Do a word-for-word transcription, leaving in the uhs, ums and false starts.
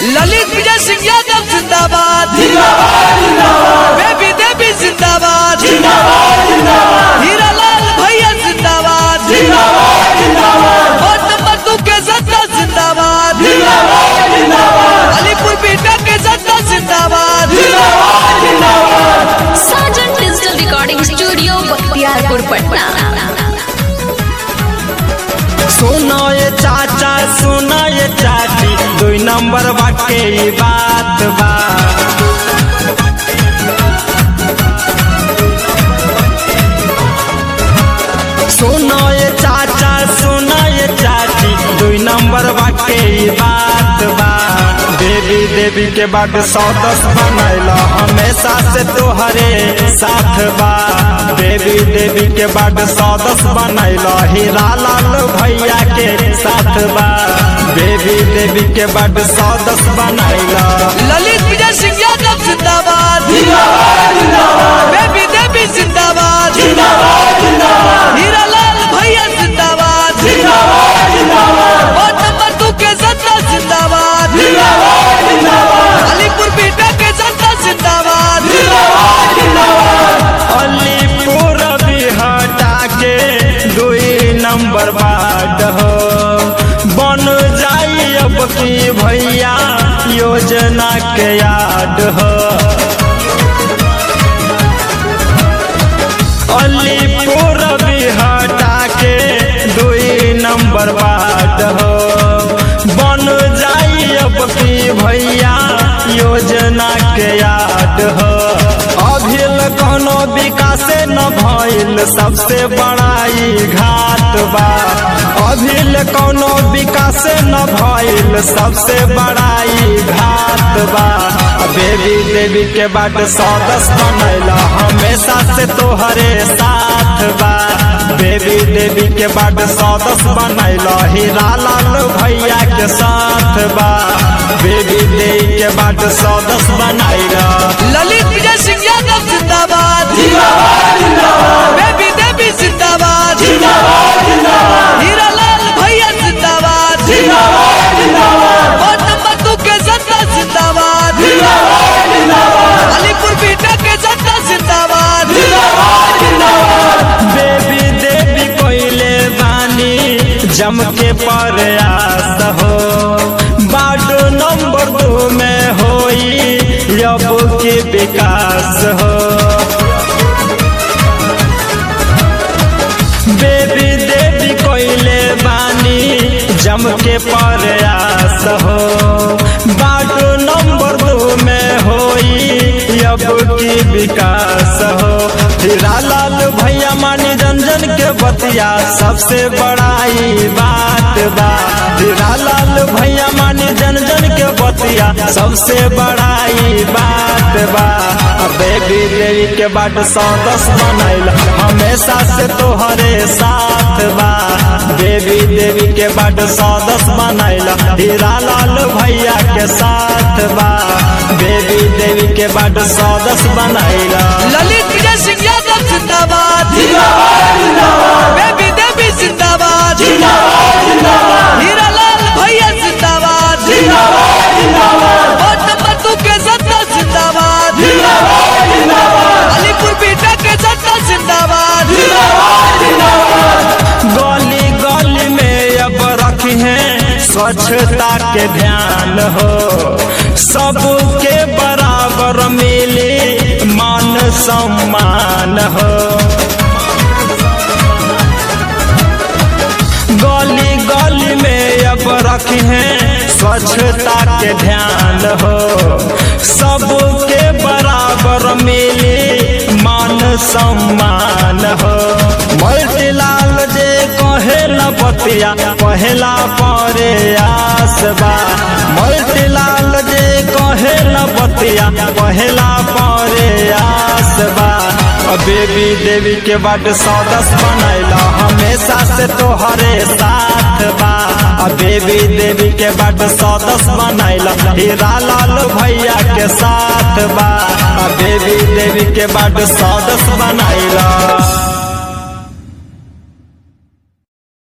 ललित विजय सिंह यादव जिंदाबाद, बेबी देवी जिंदाबाद, हीरालाल भैया जिंदाबाद, वोट नंबर दो के जनता जिंदाबाद, अलीपुर बीटा के जनता जिंदाबाद। Sajan digital recording studio Bakhtiyarpur Patna. सुनो ये चाचा सुनो ये चाची, दुई नंबर बाटे ई बात बा। सुनो ये चाचा सुनो ये चाची, दुई नंबर बाटे ई बात बा। देवी देवी के बाद सौ दस बनैला हमेशा से तोहरे साथ बा। देवी देवी के बाद सौ दस बनैला हीरालाल भैया के साथ बा। देवी देवी के बाद सौ दस बनैला ललित विजय सिंह यादव जिंदाबाद, बेबी देवी जिंदाबाद, हीरालाल भैया जिंदाबाद, वोट नंबर दो के जनता जिंदाबाद, अलीपुर बीटा के जनता जिंदाबाद। अलीपुर बिहटा के दुई नंबर वार्ड हो, बन जाई अब की भैया योजना के याद हो। अलीपुर बिहटा के दुई नंबर वार्ड हो, बन जाई अब की भैया योजना के याद हो। अभिल कोनो विकास न भइल सबसे बड़ाई घाट बा। अभिल कोनो विकास न भइल सबसे बड़ाई घाट बा। बेबी देवी के बाद सौ दस बनैला हमेशा से तोहरे साथ बा। बेबी देवी के बाद सौ दस बनैला हीरालाल भैया के साथ बा। बेबी देवी के बाद सौ दस बनैला ललित विजय सिंह यादव जिंदाबाद, बेबी देवी जिंदाबाद, हीरालाल भैया जिंदाबाद, वोट नंबर दो के जनता जिंदाबाद, अलीपुर बीटा के जनता जिंदाबाद। बेबी देवी कोइले बानी जम के प्रयास हो, वार्ड नंबर दो में होई अब के विकास हो। बेबी देवी कोइले बानी जम के प्रयास हो, वार्ड नंबर दो में होई अब की विकास हो। हीरालाल भैया मानी रंजन के बतिया सबसे बड़ाई बात बा। हीरालाल भैया मानी रंजन के बतिया सबसे बड़ाई बात बा। बेबी देवी के बाद सौ दस बनैला हमेशा से तोहरे साथ बा। बेबी देवी के बाद सौ दस बनैला हीरालाल भैया के साथ बा। बेबी देवी के बाद सौ दस बनैला ललित विजय सिंह यादव जिंदाबाद, बेबी देवी जिंदाबाद, हीरालाल भैया जिंदाबाद, वोट नंबर दो के जनता जिंदाबाद, अलीपुर बीटा के जनता जिंदाबाद। गली गली में अब रखी है स्वच्छता के ध्यान हो, सबके बराबर मिले मान सम्मान हो। गली गली में अब रखी है स्वच्छता के ध्यान हो, सबके बराबर मिले मान सम्मान हो। मोतीलाल जे कहेला बतिया पहला प्रयास बा। मोतीलाल जे कहेला बतिया पहला प्रयास बा। बेबी देवी के बाद सौ दस बनैला हमेशा से तोहरे साथ बा। बेबी देवी के बाद सौ दस बनैला हीरालाल भैया के साथ बा। बेबी देवी के बाद सौ दस बनैला।